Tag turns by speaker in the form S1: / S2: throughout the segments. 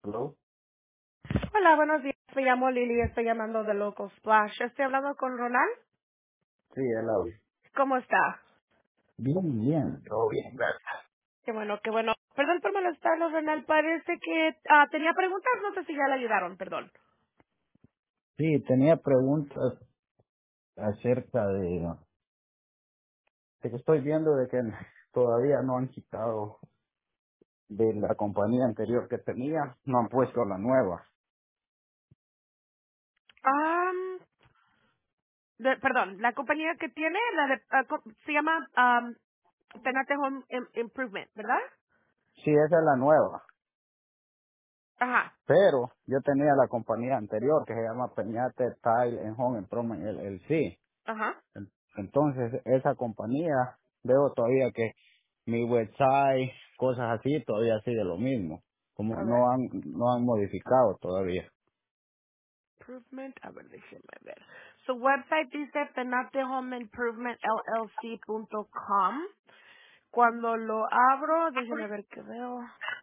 S1: Hello.
S2: Hola, buenos días. Me llamo Lili, estoy llamando de Local Splash. Estoy hablando con Ronald.
S1: Sí, él habla.
S2: ¿Cómo está?
S1: Bien, bien. Todo bien, gracias.
S2: Qué bueno, qué bueno. Perdón por molestarlo, Ronald. Parece que tenía preguntas, no sé si ya le ayudaron, perdón.
S1: Sí, tenía preguntas acerca de que estoy viendo de que todavía no han quitado de la compañía anterior que tenía, no han puesto la nueva.
S2: Um, perdón, la compañía que tiene, se llama Penate Home Improvement, ¿verdad?
S1: Sí, esa es la nueva,
S2: Ajá,
S1: pero yo tenía la compañía anterior que se llama Peñate Tile and Home Improvement LLC.
S2: ajá.
S1: Entonces, esa compañía, veo todavía que mi website, cosas así, todavía sigue lo mismo. Como
S2: A ver,
S1: no han modificado todavía.
S2: Improvement, a ver, déjeme ver. Su website dice penatehomeimprovementllc.com. Cuando lo abro, déjeme ver qué veo.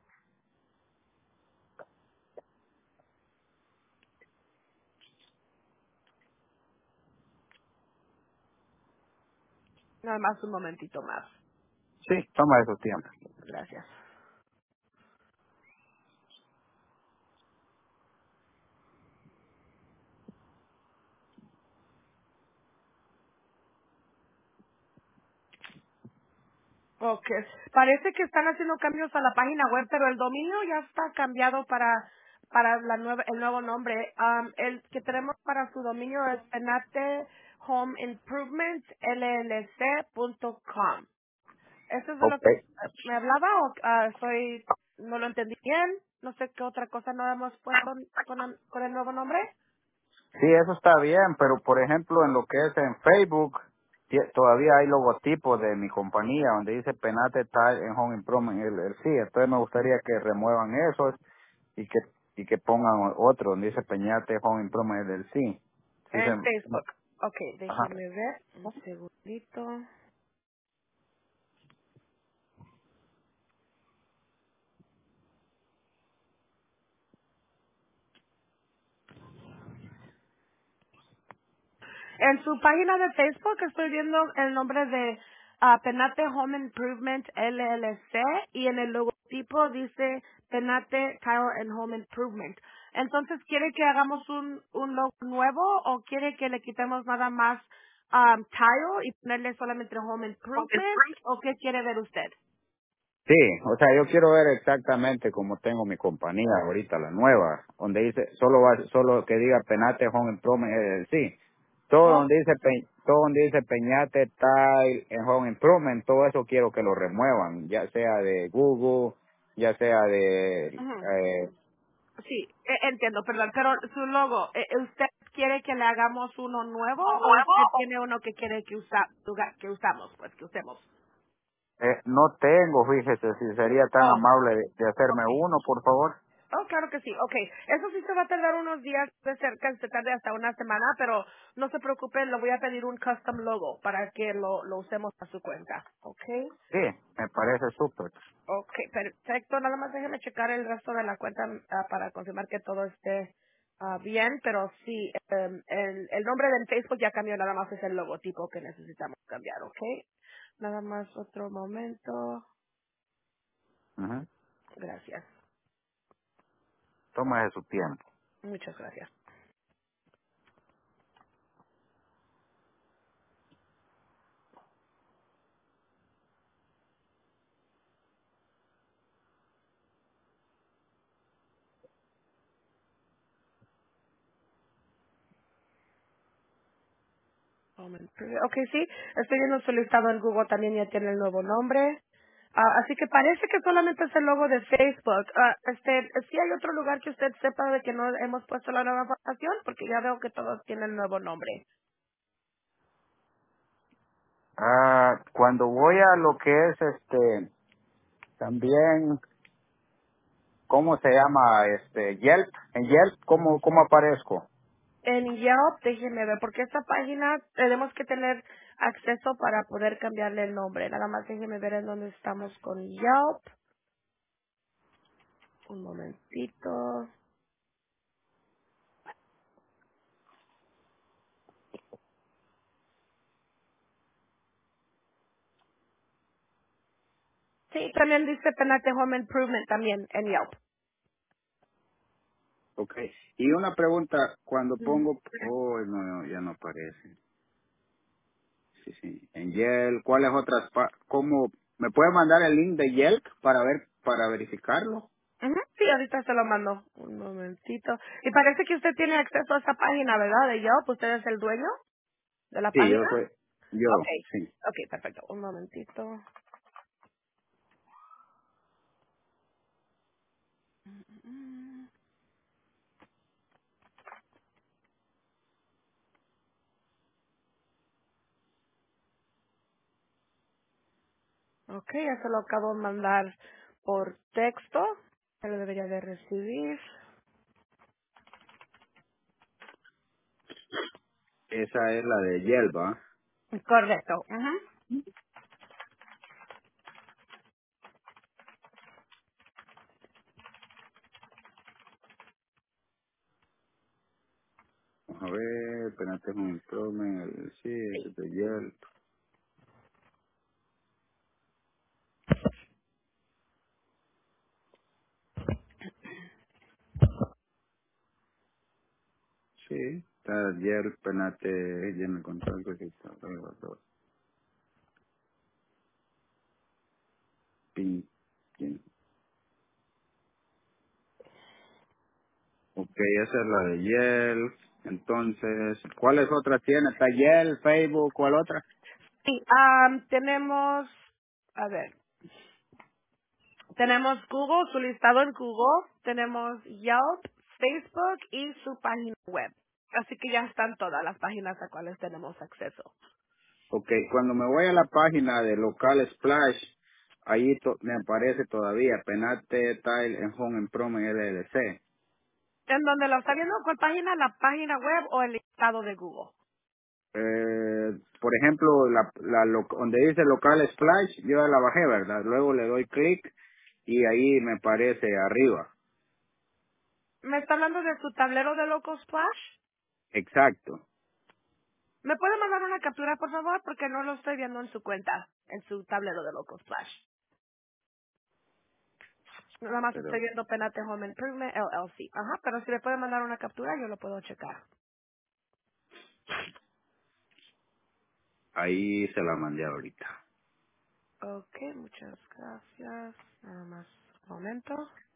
S2: Nada más un momentito más.
S1: Sí, toma esos tiempos.
S2: Gracias. Ok. Parece que están haciendo cambios a la página web, pero el dominio ya está cambiado para el nuevo nombre. El que tenemos para su dominio es penatehomeimprovement.llc.com. ¿Eso es de lo
S1: Ok.
S2: que me hablaba o no lo entendí bien? No sé qué otra cosa no hemos puesto con el nuevo nombre.
S1: Sí, eso está bien, pero por ejemplo en lo que es en Facebook, todavía hay logotipos de mi compañía donde dice Penate Tile en Home Improvement LLC. Entonces me gustaría que remuevan esos y que pongan otro donde dice Peñate Home Improvement LLC. Sí,
S2: En Facebook. Ok,
S1: ajá.
S2: déjeme ver un segundito. En su página de Facebook estoy viendo el nombre de Penate Home Improvement LLC y en el logotipo dice Penate Tile and Home Improvement. Entonces, ¿quiere que hagamos un logo nuevo o quiere que le quitemos nada más Tile y ponerle solamente Home Improvement o qué quiere ver usted?
S1: Sí, o sea, yo quiero ver exactamente cómo tengo mi compañía ahorita, la nueva, donde dice, solo que diga Penate Home Improvement LLC. Todo
S2: Oh,
S1: donde dice, todo donde dice Peñate Tile en Home Improvement, todo eso quiero que lo remuevan, ya sea de Google, ya sea de,
S2: ujú. Sí, entiendo, perdón, pero su logo, ¿usted quiere que le hagamos uno nuevo o usted tiene uno que quiere que usamos, pues que usemos?
S1: no tengo, fíjese, si sería tan
S2: Oh,
S1: amable de hacerme
S2: okay.
S1: uno, por favor.
S2: Oh, claro que sí, okay. Eso sí se va a tardar unos días, de cerca, se tarde hasta una semana, pero no se preocupe, le voy a pedir un custom logo para que lo usemos a su cuenta, okay.
S1: Sí, me parece súper.
S2: Okay, perfecto. Nada más déjeme checar el resto de la cuenta para confirmar que todo esté bien, pero sí, el nombre del Facebook ya cambió, nada más es el logotipo que necesitamos cambiar, ¿ok? Nada más otro momento.
S1: Ujú.
S2: Gracias.
S1: Tómese su tiempo.
S2: Muchas gracias. Ok, sí, estoy viendo su listado en Google, también ya tiene el nuevo nombre. Así que parece que solamente es el logo de Facebook. ¿Sí hay otro lugar que usted sepa de que no hemos puesto la nueva información? Porque ya veo que todos tienen el nuevo nombre.
S1: Cuando voy a lo que es también, ¿cómo se llama? Yelp. En Yelp, ¿cómo aparezco?
S2: En Yelp, déjeme ver, porque esta página tenemos que tener acceso para poder cambiarle el nombre. Nada más déjeme ver en dónde estamos con Yelp. Un momentito. Sí, también dice Penate Home Improvement también en Yelp.
S1: Ok. Y una pregunta, cuando
S2: Mm.
S1: pongo, oh, no, no, ya no aparece. Sí, sí. En Yelp, ¿cuáles otras? ¿Cómo? ¿Me puede mandar el link de Yelp para ver, para verificarlo?
S2: Ujú, sí, ahorita se lo mando. Un momentito. Y parece que usted tiene acceso a esa página, ¿verdad? De Yelp. ¿Usted es el dueño de la
S1: Sí, yo
S2: página?
S1: soy, yo,
S2: Ok.
S1: sí.
S2: Ok, perfecto. Un momentito. Mm, Ok, ya se lo acabo de mandar por texto. Se lo debería de recibir.
S1: Esa es la de Yelp, ¿ah?
S2: Correcto. Ujú.
S1: Vamos a ver, espérate un instrumento, sí, ese es de Yelp. Sí, está Yelp, penate, llena el contrato, que está, pin, pin. Ok, esa es la de Yelp. Entonces, ¿cuáles otras tiene? Está Yelp, Facebook, ¿cuál otra?
S2: Sí, tenemos, a ver, tenemos Google, su listado en Google, tenemos Yelp, Facebook y su página web. Así que ya están todas las páginas a cuales tenemos acceso.
S1: Ok, cuando me voy a la página de Local Splash, ahí me aparece todavía Penate Tile en Home Improvement LLC.
S2: ¿En donde lo está viendo? ¿Cuál página? ¿La página web o el listado de Google?
S1: Por ejemplo, donde dice Local Splash, yo la bajé, ¿verdad? Luego le doy clic y ahí me aparece arriba.
S2: ¿Me está hablando de su tablero de Local Splash?
S1: Exacto.
S2: ¿Me puede mandar una captura, por favor? Porque no lo estoy viendo en su cuenta, en su tablero de Local Splash. Nada más estoy
S1: Pero
S2: viendo Penate Home Improvement LLC. Ajá, pero si me puede mandar una captura, yo lo puedo checar.
S1: ahí se la mandé ahorita.
S2: Ok, muchas gracias. Nada más un momento.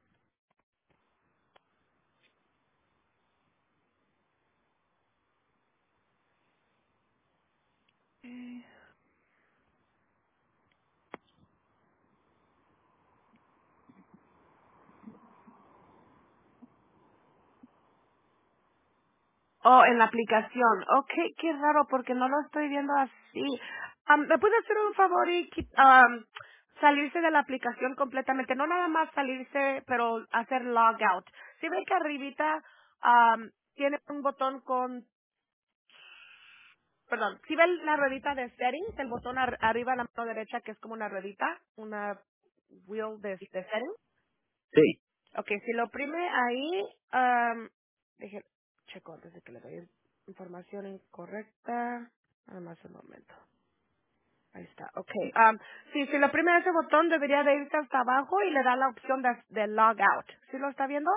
S2: Oh, en la aplicación. Ok, qué raro porque no lo estoy viendo así. ¿Me puede hacer un favor y salirse de la aplicación completamente? No nada más salirse, pero hacer log out. Si ve que arribita tiene un botón con, perdón, si ve la ruedita de settings, el botón arriba a la mano derecha que es como una ruedita, una wheel de settings.
S1: Sí.
S2: Ok, si lo oprime ahí, deje, checo antes de que le doy información incorrecta. Nada más un momento. Ahí está, ok. Sí, si lo oprime ese botón debería de irse hasta abajo y le da la opción de log out. ¿Sí lo está viendo?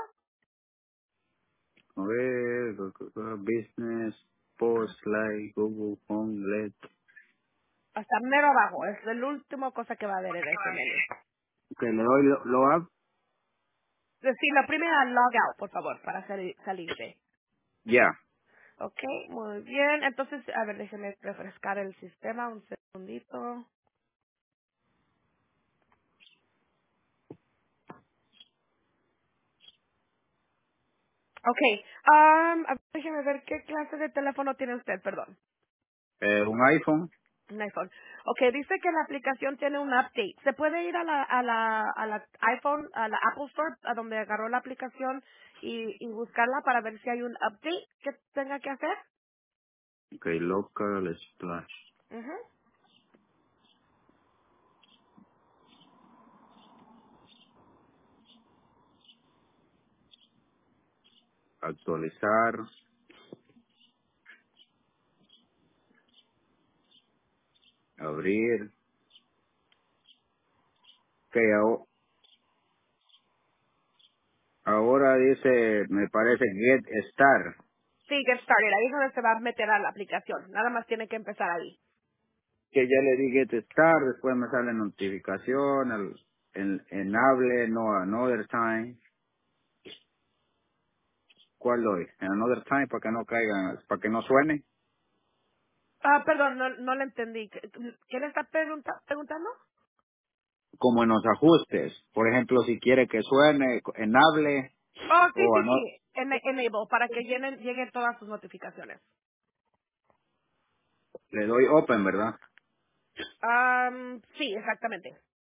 S1: A ver, Business, Post, Like, Google, Home, LED.
S2: Hasta mero abajo. Es la última cosa que va a ver en ese menú.
S1: Que le doy lo up.
S2: Sí, lo oprime a log out, por favor, para salirse.
S1: Ya.
S2: Ok, muy bien. Entonces, a ver, déjeme refrescar el sistema un segundito. Okay, déjeme ver qué clase de teléfono tiene usted, perdón.
S1: Un iPhone.
S2: Un iPhone. Okay, dice que la aplicación tiene un update. ¿Se puede ir a la iPhone, a la Apple Store, a donde agarró la aplicación y buscarla para ver si hay un update que tenga que hacer?
S1: Ok, Local Splash.
S2: Ujú.
S1: actualizar, abrir. Ok, ahora dice, me parece Get Start,
S2: Sí, get started. Ahí es donde se va a meter a la aplicación. Nada más tiene que empezar ahí.
S1: que ya le di Get Start, después me sale notificación, en hable, no another time. ¿Cuál doy? En another time para que no caiga, para que no suene.
S2: Perdón, no le entendí. ¿Qué le está preguntando?
S1: Como en los ajustes. Por ejemplo, si quiere que suene en hable
S2: Oh, sí,
S1: o
S2: sí, sí. Enable, para que lleguen todas sus notificaciones.
S1: le doy open, ¿verdad?
S2: Sí, exactamente.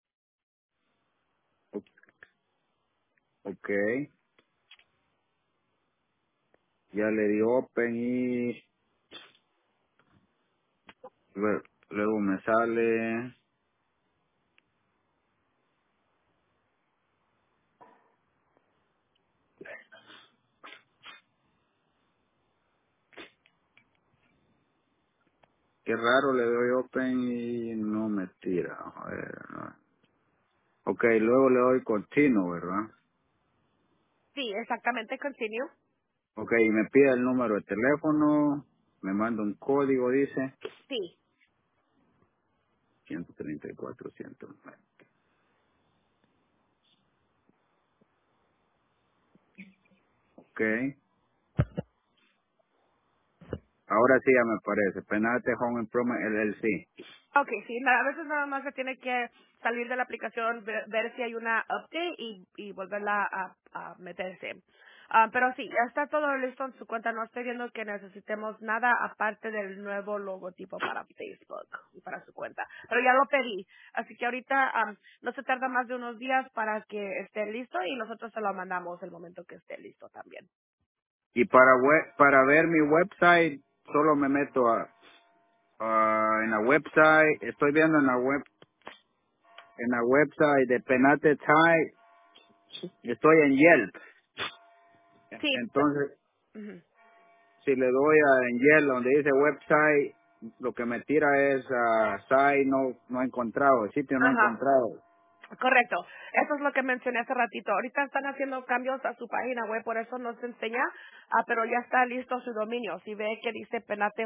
S1: O- Ok, ya le di open y luego me sale, qué raro, le doy open y no me tira. A ver, no. Ok, luego le doy continuo, ¿verdad?
S2: Sí, exactamente. Continue.
S1: Ok, y me pide el número de teléfono, me manda un código, dice
S2: Sí.
S1: 134, 109. Ok, ahora sí ya me parece, Penate Home Improvement LLC.
S2: Ok, sí. A veces nada más se tiene que salir de la aplicación, ver si hay una update y volverla a meterse. Pero sí, ya está todo listo en su cuenta. No estoy viendo que necesitemos nada aparte del nuevo logotipo para Facebook y para su cuenta. Pero ya lo pedí. Así que ahorita no se tarda más de unos días para que esté listo y nosotros se lo mandamos el momento que esté listo también.
S1: Y para ver mi website, solo me meto en la website, estoy viendo en la website de Penate Thai, estoy en Yelp.
S2: Sí.
S1: Entonces,
S2: Ujú.
S1: si le doy en Yelp donde dice website, lo que me tira es site no encontrado, el sitio no
S2: Ajá.
S1: encontrado.
S2: Correcto. Eso es lo que mencioné hace ratito. Ahorita están haciendo cambios a su página web, por eso no se enseña, pero ya está listo su dominio. Si ve que dice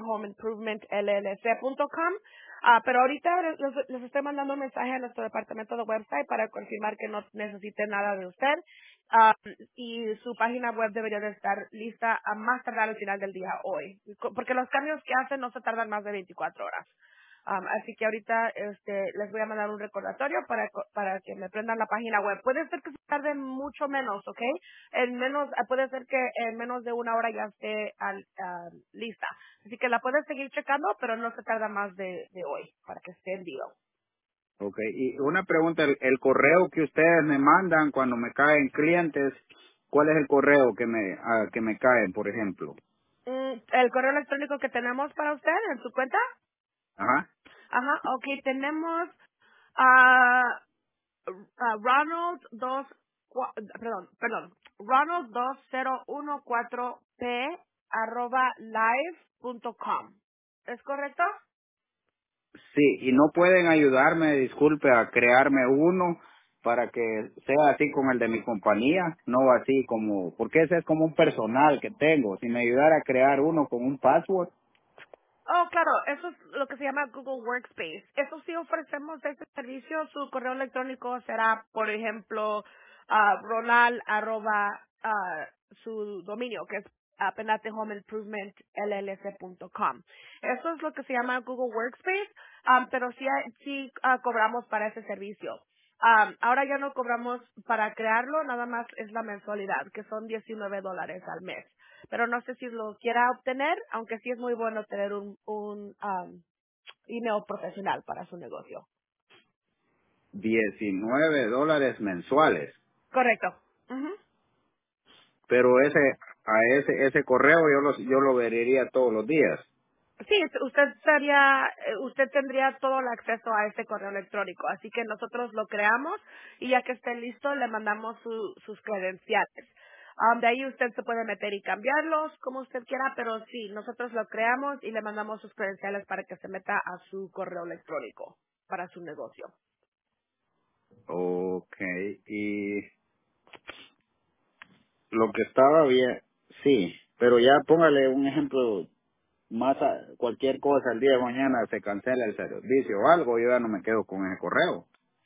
S2: penatehomeimprovementllc.com, pero ahorita les estoy mandando un mensaje a nuestro departamento de website para confirmar que no necesite nada de usted. ah, y su página web debería de estar lista a más tardar al final del día hoy. Porque los cambios que hacen no se tardan más de 24 horas. Así que ahorita les voy a mandar un recordatorio para que me prendan la página web. Puede ser que se tarde mucho menos, ¿ok? Puede ser que en menos de una hora ya esté lista. Así que la puedes seguir checando, pero no se tarda más de hoy para que esté en vivo.
S1: Okay, y una pregunta, el correo que ustedes me mandan cuando me caen clientes, ¿cuál es el correo que me caen, por ejemplo?
S2: El correo electrónico que tenemos para usted en su cuenta.
S1: Ajá.
S2: Ajá, ok, tenemos ah, Ronald 2, perdón, Ronald 2014p @live.com. ¿Es correcto?
S1: Sí, y no pueden ayudarme, disculpe, a crearme uno para que sea así como el de mi compañía, no así como, porque ese es como un personal que tengo. Si me ayudara a crear uno con un password,
S2: Oh, claro, eso es lo que se llama Google Workspace. Eso sí ofrecemos ese servicio. Su correo electrónico será, por ejemplo, Ronald su dominio, que es penatehomeimprovementllc.com. Eso es lo que se llama Google Workspace, pero sí cobramos para ese servicio. Ahora ya no cobramos para crearlo, nada más es la mensualidad, que son $19 al mes. Pero no sé si lo quiera obtener, aunque sí es muy bueno tener un email profesional para su negocio.
S1: $19 mensuales.
S2: Correcto. Ujú.
S1: Pero ese correo yo lo vería todos los días.
S2: Sí, usted tendría todo el acceso a ese correo electrónico, así que nosotros lo creamos y ya que esté listo le mandamos sus credenciales. De ahí usted se puede meter y cambiarlos como usted quiera, pero sí, nosotros lo creamos y le mandamos sus credenciales para que se meta a su correo electrónico para su negocio.
S1: Okay, y lo que estaba bien, sí, pero ya póngale un ejemplo más cualquier cosa el día de mañana se cancela el servicio o algo, yo ya no me quedo con ese correo,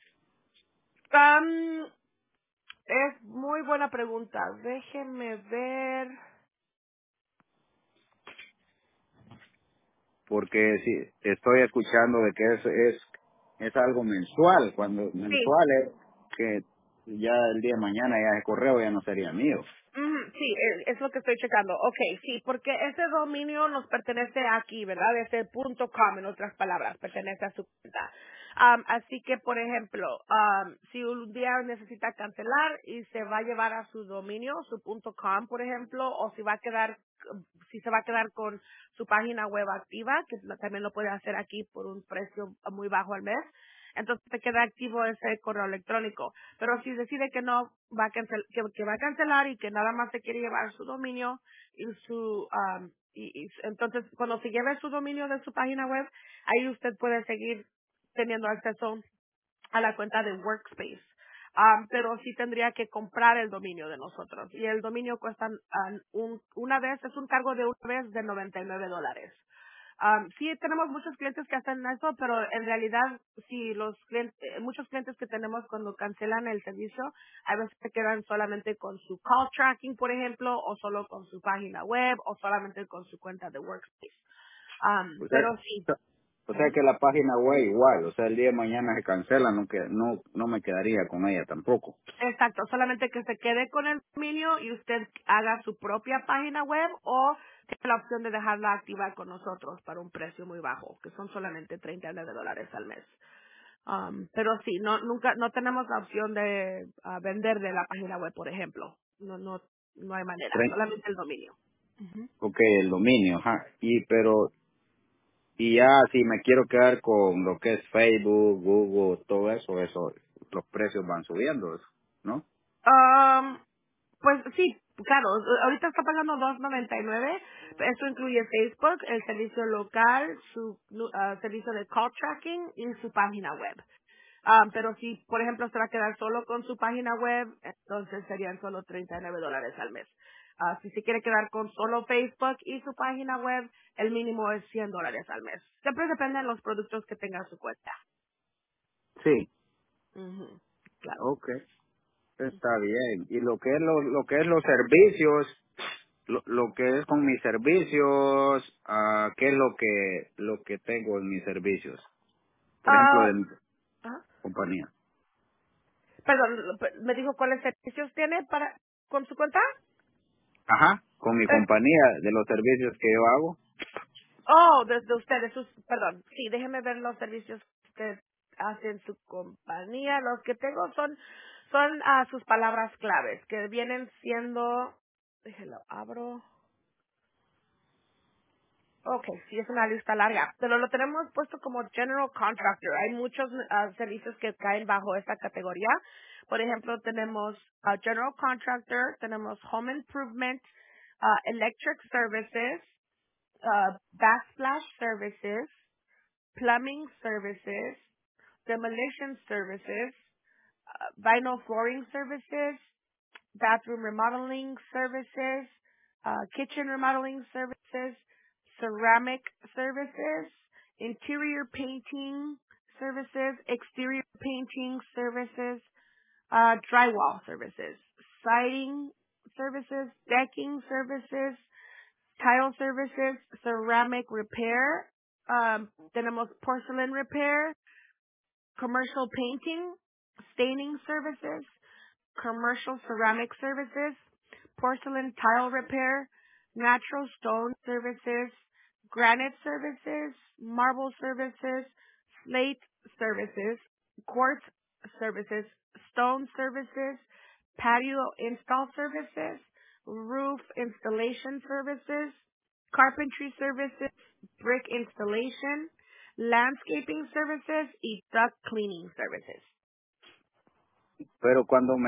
S2: Am, es muy buena pregunta. Déjeme ver.
S1: porque si estoy escuchando de que es algo mensual, cuando
S2: Sí,
S1: mensual es que ya el día de mañana ya el correo ya no sería mío.
S2: ujú, sí, es lo que estoy checando. Ok, sí, porque ese dominio nos pertenece aquí, ¿verdad? Ese punto .com, en otras palabras, pertenece a su cuenta. Así que, por ejemplo, si un día necesita cancelar y se va a llevar a su dominio, su punto .com, por ejemplo, o si se va a quedar con su página web activa, que también lo puede hacer aquí por un precio muy bajo al mes, entonces te queda activo ese correo electrónico. Pero si decide que no va a que va a cancelar y que nada más se quiere llevar su dominio y entonces cuando se lleve su dominio de su página web, ahí usted puede seguir teniendo acceso a la cuenta de Workspace. Pero sí tendría que comprar el dominio de nosotros. Y el dominio cuesta una vez, es un cargo de una vez de $99. Sí tenemos muchos clientes que hacen eso, pero en realidad si los clientes, muchos clientes que tenemos cuando cancelan el servicio, a veces se quedan solamente con su call tracking, por ejemplo, o solo con su página web, o solamente con su cuenta de Workspace.
S1: O sea,
S2: Pero sí.
S1: o sea que la página web igual, o sea, el día de mañana se cancela, no me quedaría con ella tampoco.
S2: Exacto, solamente que se quede con el dominio y usted haga su propia página web o tiene la opción de dejarla activa con nosotros para un precio muy bajo, que son solamente $39 al mes. Pero sí, no tenemos la opción de vender de la página web, por ejemplo. No hay manera, solamente el dominio.
S1: Ok, el dominio, ajá. Y ya si me quiero quedar con lo que es Facebook, Google, todo eso, los precios van subiendo, ¿no?
S2: Um, Pues sí, claro, ahorita está pagando 2.99. Eso incluye Facebook, el servicio local, su servicio de call tracking y su página web. Pero si, por ejemplo, se va a quedar solo con su página web, entonces serían solo $39 al mes. Si se quiere quedar con solo Facebook y su página web, el mínimo es $100 al mes. Siempre depende de los productos que tenga su cuenta.
S1: Sí,
S2: Ujú, claro.
S1: ok, está bien. Y lo que es los servicios, lo que es con mis servicios, ¿qué es lo que tengo en mis servicios? Por ejemplo, de
S2: Ah,
S1: mi
S2: ajá.
S1: compañía.
S2: Perdón, me dijo cuáles servicios tiene con su cuenta.
S1: Ajá, con mi
S2: Eh,
S1: compañía, de los servicios que yo hago.
S2: desde ustedes, perdón. Sí, déjeme ver los servicios que usted hace en su compañía. Los que tengo son sus palabras claves, que vienen siendo, déjelo, abro. Ok, sí, es una lista larga, pero lo tenemos puesto como General Contractor. Hay muchos servicios que caen bajo esta categoría. Por ejemplo, tenemos General Contractor, tenemos Home Improvement, Electric Services, Backsplash Services, Plumbing Services, Demolition Services, Vinyl Flooring Services, Bathroom Remodeling Services, Kitchen Remodeling Services, Ceramic Services, Interior Painting Services, Exterior Painting Services, Drywall Services, Siding Services, Decking Services, Tile Services, Ceramic Repair, tenemos Porcelain Repair, Commercial Painting, Staining Services, Commercial Ceramic Services, Porcelain Tile Repair, Natural Stone Services, Granite Services, Marble Services, Slate Services, Quartz Services, Stone Services, Patio Install Services, Roof Installation Services, Carpentry Services, Brick Installation, Landscaping Services y Duct Cleaning Services.
S1: Pero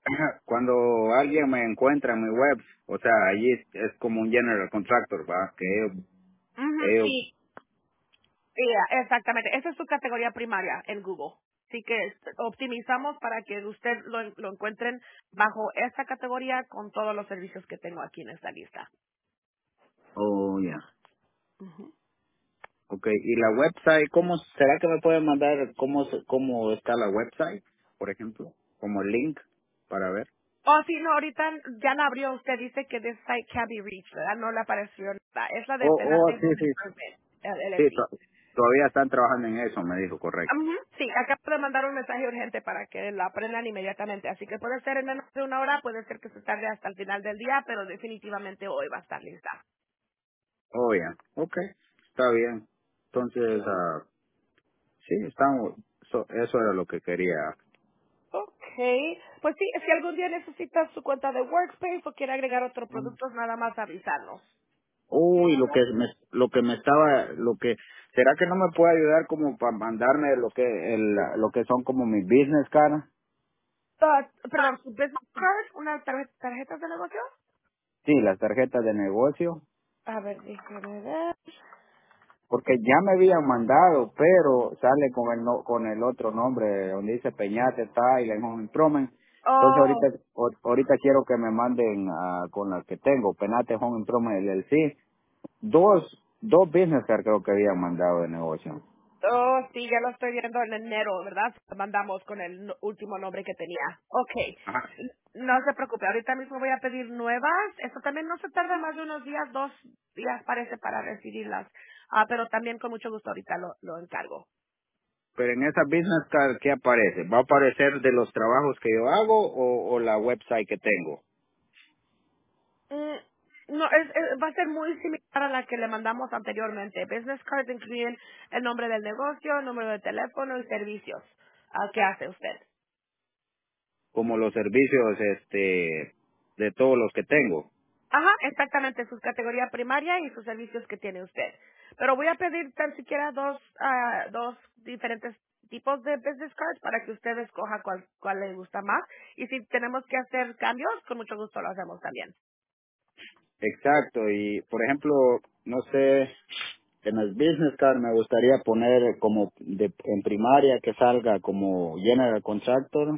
S1: cuando alguien me encuentra en mi web, o sea, allí es como un general contractor, ¿va? Que
S2: Ujú,
S1: ellos,
S2: sí, yeah, exactamente. Esa es su categoría primaria en Google. Así que optimizamos para que usted lo encuentren bajo esa categoría con todos los servicios que tengo aquí en esta lista.
S1: oh, ya.
S2: Ujú.
S1: Okay, y la website, ¿cómo será que me pueden mandar cómo está la website, por ejemplo, como el link para ver?
S2: Oh, sí, no, ahorita ya la abrió. Usted dice que this site can't be reached, ¿verdad? No le apareció nada. Es la de Penate
S1: Sí,
S2: Home
S1: sí,
S2: Improvement,
S1: sí,
S2: LLC.
S1: todavía están trabajando en eso, me dijo, correcto.
S2: Ujú, sí, acabo de mandar un mensaje urgente para que la aprendan inmediatamente. Así que puede ser en menos de una hora, puede ser que se tarde hasta el final del día, pero definitivamente hoy va a estar lista.
S1: Oh, ya, okay, está bien. Entonces,
S2: Okay.
S1: sí, estamos, eso era lo que quería.
S2: Okay. Pues sí, si algún día necesita su cuenta de Workspace o quiere agregar otros productos, nada más avisarnos. Okay,
S1: Uy,
S2: Ronald.
S1: ¿será que no me puede ayudar como para mandarme lo que son como mis business card?
S2: Perdón, su business card, una tarjeta de negocio.
S1: Sí, las tarjetas de negocio,
S2: A ver, déjeme ver.
S1: porque ya me habían mandado, pero sale con el otro nombre, donde dice Peñate, Thailand, Home Improvement. Entonces
S2: Oh,
S1: ahorita quiero que me manden con las que tengo, Penate Home Improvement LLC, dos business card creo que habían mandado de negocio.
S2: oh, sí, ya lo estoy viendo en enero, ¿verdad? Mandamos con el último nombre que tenía. Okay.
S1: Ajá.
S2: No se preocupe, ahorita mismo voy a pedir nuevas. Eso también no se tarda más de unos días, 2 días parece para recibirlas. Pero también con mucho gusto ahorita lo encargo.
S1: Pero en esa business card, ¿qué aparece? ¿Va a aparecer de los trabajos que yo hago o la website que tengo?
S2: Mm, No, va a ser muy similar a la que le mandamos anteriormente. Business cards incluyen el nombre del negocio, el número de teléfono y servicios. ¿Qué hace usted?
S1: Como los servicios de todos los que tengo.
S2: Ajá, exactamente, su categoría primaria y sus servicios que tiene usted. Pero voy a pedir tan siquiera dos diferentes tipos de business cards para que usted escoja cuál le gusta más. Y si tenemos que hacer cambios, con mucho gusto lo hacemos también.
S1: Exacto, y por ejemplo, no sé, en el business card me gustaría poner como en primaria que salga como general contractor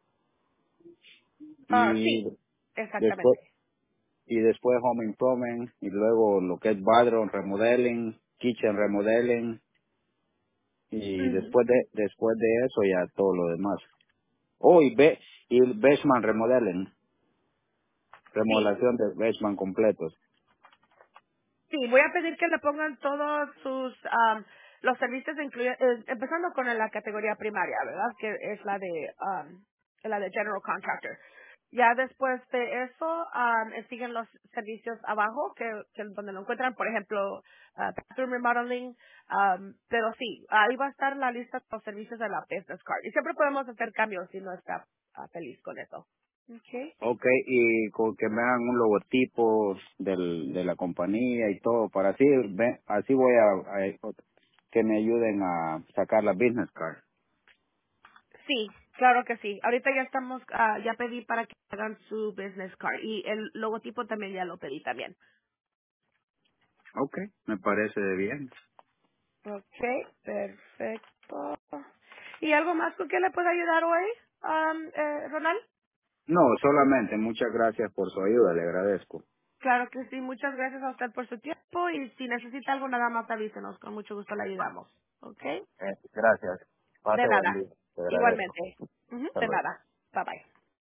S1: y
S2: Sí, exactamente.
S1: después después home improvement y luego lo que es bathroom remodeling, kitchen remodeling y
S2: Ujú.
S1: después de eso ya todo lo demás. Oh, y el basement remodeling,
S2: Sí,
S1: remodelación de basement completos.
S2: Sí, voy a pedir que le pongan todos los servicios, empezando con la categoría primaria, ¿verdad? Que es la de General Contractor. Ya después de eso, siguen los servicios abajo, que donde lo encuentran, por ejemplo, bathroom remodeling, pero sí, ahí va a estar la lista de los servicios de la business card. Y siempre podemos hacer cambios si no está feliz con eso. Okay.
S1: Ok, y con que me hagan un logotipo de la compañía y todo, para así voy que me ayuden a sacar la business card.
S2: Sí, claro que sí. Ahorita ya estamos, ya pedí para que hagan su business card y el logotipo también ya lo pedí también.
S1: Ok, me parece bien.
S2: Okay, perfecto. ¿Y algo más con que le pueda ayudar hoy, Ronald?
S1: No, solamente muchas gracias por su ayuda, le agradezco.
S2: Claro que sí. Muchas gracias a usted por su tiempo y si necesita algo nada más avísenos. Con mucho gusto le ayudamos. Okay.
S1: Gracias.
S2: De
S1: Pase buen
S2: nada.
S1: día, te agradezco.
S2: Igualmente. Ujú,
S1: Hasta
S2: de
S1: luego.
S2: nada. Bye bye.